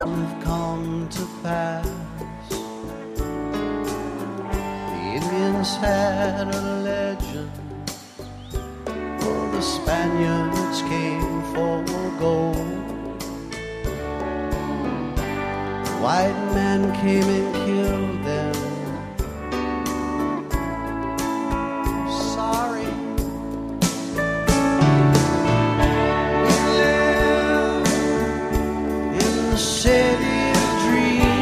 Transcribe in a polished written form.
have come to pass. The Indians had a legend, for the Spaniards came for gold. The white man came and killed them,